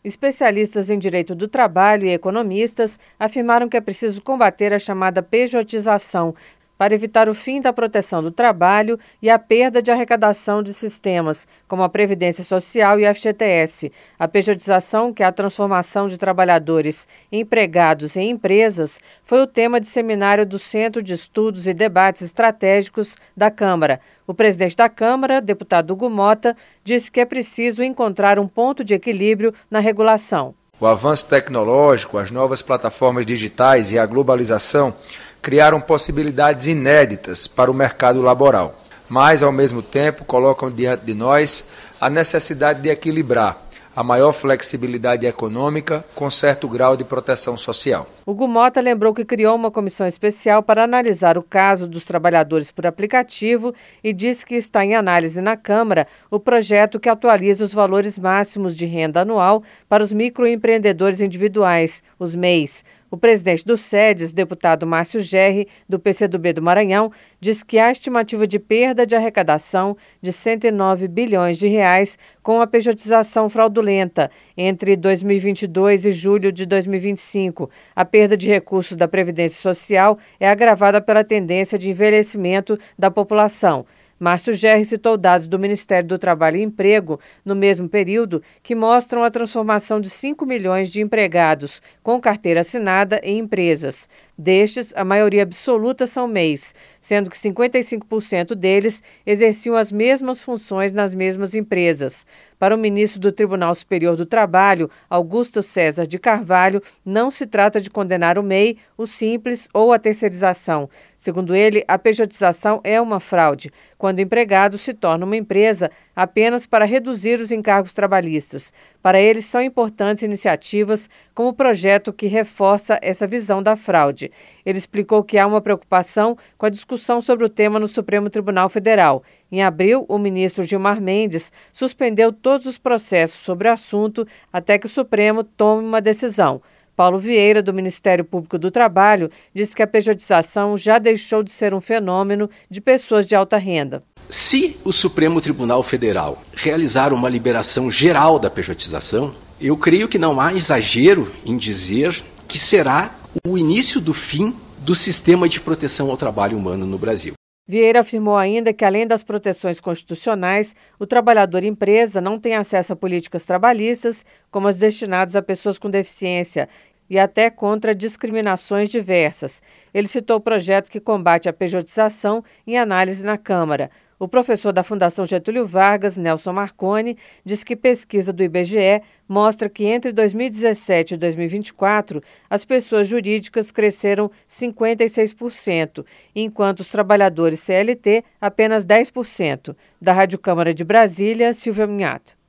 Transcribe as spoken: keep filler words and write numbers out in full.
Especialistas em direito do trabalho e economistas afirmaram que é preciso combater a chamada pejotização para evitar o fim da proteção do trabalho e a perda de arrecadação de sistemas, como a Previdência Social e a F G T S. A pejotização, que é a transformação de trabalhadores empregados em empresas, foi o tema de seminário do Centro de Estudos e Debates Estratégicos da Câmara. O presidente da Câmara, deputado Hugo Mota, disse que é preciso encontrar um ponto de equilíbrio na regulação. O avanço tecnológico, as novas plataformas digitais e a globalização criaram possibilidades inéditas para o mercado laboral, mas, ao mesmo tempo, colocam diante de nós a necessidade de equilibrar a maior flexibilidade econômica com certo grau de proteção social. Hugo Mota lembrou que criou uma comissão especial para analisar o caso dos trabalhadores por aplicativo e disse que está em análise na Câmara o projeto que atualiza os valores máximos de renda anual para os microempreendedores individuais, os M E Is. O presidente do SEDES, deputado Márcio Gerri, do P C do B do Maranhão, diz que há estimativa de perda de arrecadação de cento e nove bilhões de reais com a pejotização fraudulenta entre dois mil e vinte e dois e julho de dois mil e vinte e cinco. A perda de recursos da Previdência Social é agravada pela tendência de envelhecimento da população. Márcio Gerri citou dados do Ministério do Trabalho e Emprego, no mesmo período, que mostram a transformação de cinco milhões de empregados com carteira assinada em empresas. Destes, a maioria absoluta são M E Is, sendo que cinquenta e cinco por cento deles exerciam as mesmas funções nas mesmas empresas. Para o ministro do Tribunal Superior do Trabalho, Augusto César de Carvalho, não se trata de condenar o M E I, o simples ou a terceirização. Segundo ele, a pejotização é uma fraude, quando o empregado se torna uma empresa apenas para reduzir os encargos trabalhistas. Para ele, são importantes iniciativas como o projeto que reforça essa visão da fraude. Ele explicou que há uma preocupação com a discussão sobre o tema no Supremo Tribunal Federal. Em abril, o ministro Gilmar Mendes suspendeu todos os processos sobre o assunto até que o Supremo tome uma decisão. Paulo Vieira, do Ministério Público do Trabalho, disse que a pejotização já deixou de ser um fenômeno de pessoas de alta renda. Se o Supremo Tribunal Federal realizar uma liberação geral da pejotização, eu creio que não há exagero em dizer que será o início do fim do sistema de proteção ao trabalho humano no Brasil. Vieira afirmou ainda que, além das proteções constitucionais, o trabalhador empresa não tem acesso a políticas trabalhistas, como as destinadas a pessoas com deficiência, e até contra discriminações diversas. Ele citou o projeto que combate a pejotização em análise na Câmara. O professor da Fundação Getúlio Vargas, Nelson Marconi, diz que pesquisa do I B G E mostra que entre dois mil e dezessete e dois mil e vinte e quatro, as pessoas jurídicas cresceram cinquenta e seis por cento, enquanto os trabalhadores C L T apenas dez por cento. Da Rádio Câmara de Brasília, Silvia Minhato.